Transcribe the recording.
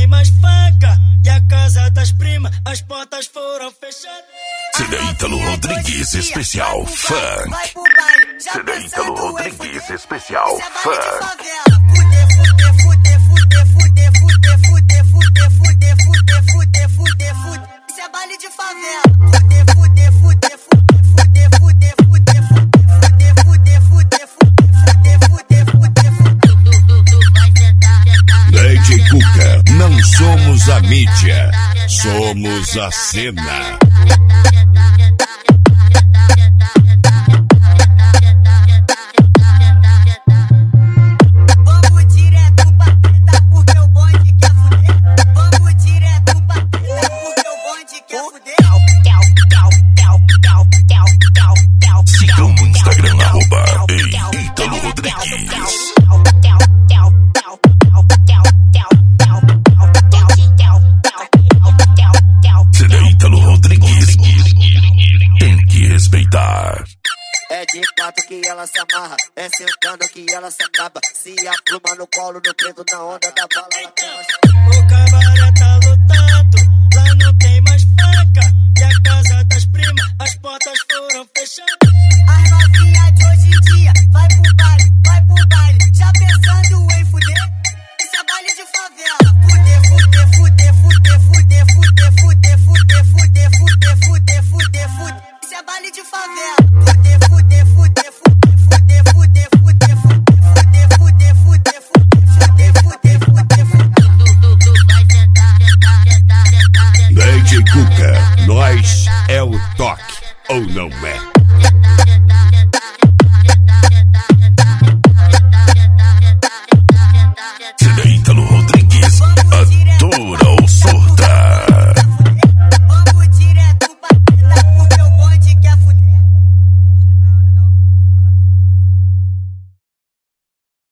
mais faca. E a casa das primas, as portas foram fechadas. CD Ítalo Rodrigues especial funk. CD Ítalo Rodrigues especial funk. Isso é baile de favela. DJ Cuca, não somos a mídia, somos a cena. Vamos direto pra treta porque o bonde quer fuder. Vamos direto pra treta porque o bonde quer fuder. Sigam no Instagram, @Ítalo Rodrigues. CD Ítalo Rodrigues, tem que respeitar. É de fato que ela se amarra, é sentando que ela se acaba. Se a pluma no colo, no preto, na onda da bala, ela toma. O cabaré tá lotado, lá não tem mais faca. E a casa das primas, as portas foram fechadas. As novinhas de hoje em dia vai pro